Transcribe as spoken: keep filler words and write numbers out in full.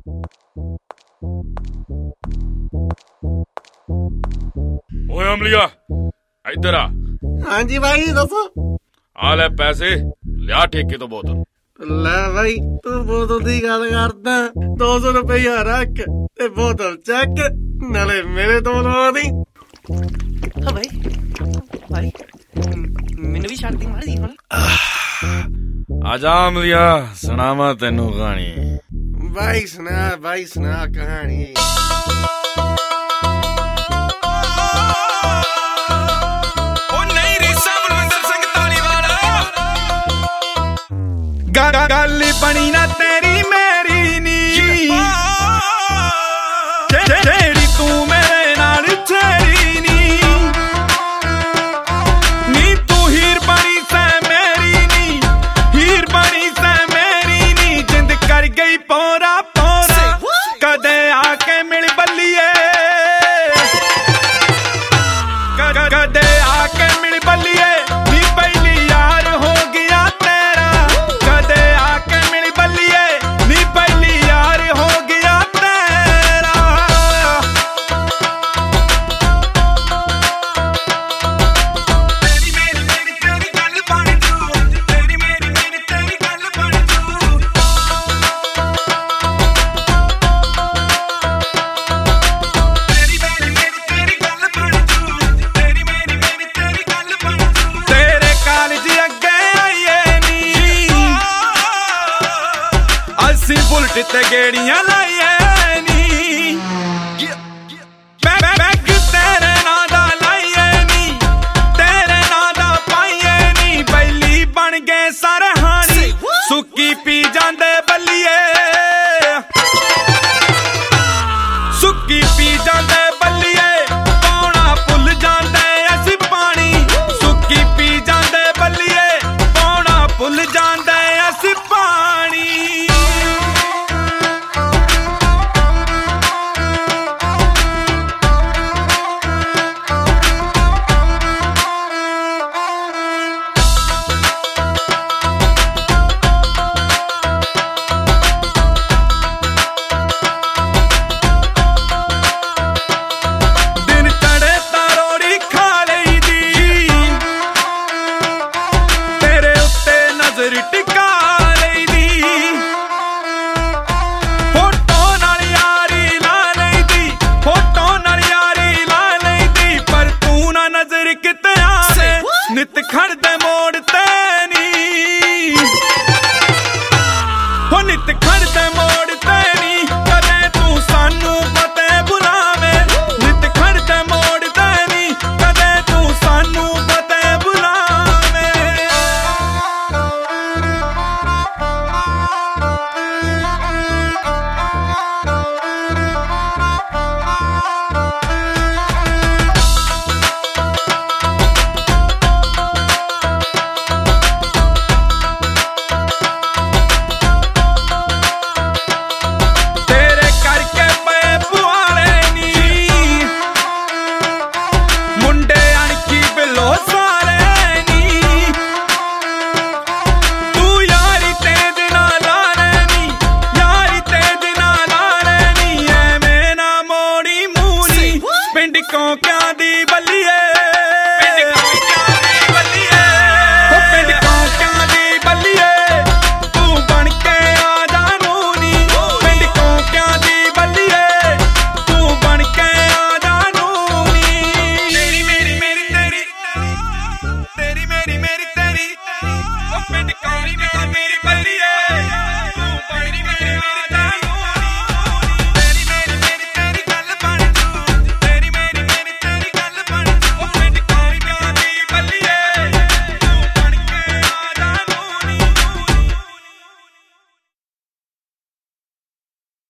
ਓਏ ਅਮਲੀਆ ਇੱਧਰ ਆ। ਹਾਂਜੀ ਭਾਈ ਦੱਸੋ। ਆ ਲੈ ਪੈਸੇ, ਲਿਆ ਠੇਕੇ ਤੋਂ ਬੋਤਲ। ਲੈ ਭਾਈ ਤੂੰ ਬੋਤਲ ਦੀ ਗੱਲ ਕਰਦਾ, ਦੋ ਸੌ ਰੁਪਇਆ ਰੱਖ ਤੇ ਬੋਤਲ ਚੱਕ, ਨਾਲੇ ਮੇਰੇ ਤੋਂ ਲਵਾ ਦੀ। ਹਾਂ ਭਾਈ ਭਾਈ ਮੈਨੂੰ ਵੀ ਛੱਡ ਦੀ ਮਾੜੀ ਹੁਣ। ਆ ਜਾ ਅਮਲੀਆ, ਸੁਣਾਵਾਂ ਤੈਨੂੰ ਕਹਾਣੀ। ਭਾਈ ਸੁਣਾ ਭਾਈ ਸੁਣਾ ਕਹਾਣੀ। ਗੱਲ ਬਣੀ ਨਾ ਤੇਰੀ ਮੇਰੀ ਨੀ, ਜਿਹੜੀ ਤੂੰ ਮੇਰੇ ਨਾਲ ਛੇੜੀ ਨੀ, ਨੀ ਤੂੰ ਹੀਰ ਬਣੀ ਸੈ ਮੇਰੀ ਨੀ, ਹੀਰ ਬਣੀ ਸੈ ਮੇਰੀ ਨੀ, ਜਿੰਦ ਕਰ ਗਈ ਪੋਰਾ ਪੋਰਾ, ਕਦੇ ਆ ਕੇ ਮਿਲ ਬੱਲੀਏ, ਕਦੇ ਆ ਕੇ ਮਿਲ ਬੱਲੀਏ, ਨੀ ਪਹਿਲੀ ਯਾਰ ਹੋ ਗਿਆ ਤੇਰਾ, ਕਦੇ ਆ ਕੇ ਮਿਲ ਬੱਲੀਏ, ਨੀ ਪਹਿਲੀ ਯਾਰ ਹੋ ਗਿਆ ਤੇਰਾ। ਤੇਰੀ ਮੇਰੀ ਮੇਰੀ ਤੇਰੀ ਗੱਲ ਬਣ ਜੂ, ਤੇਰੀ ਮੇਰੀ ਮੇਰੀ ਤੇਰੀ ਗੱਲ ਬਣ ਜੂ, ਤੇਰੀ ਮੇਰੀ ਮੇਰੀ ਤੇਰੀ ਗੱਲ ਬਣ ਜੂ, ਤੇਰੀ ਮੇਰੀ ਮੇਰੀ ਤੇਰੀ ਗੱਲ ਬਣ ਜੂ। ਤੇਰੇ ਕਾਲਜ ਅੱਗੇ ਆਈਏ ਨੀ, ਅਸੀਂ ਬੁਲਟ ਤੇ ਗੇੜੀਆਂ ਲਾਈਏ ਨੀ, ਬੈਗ ਤੇਰੇ ਨਾਂ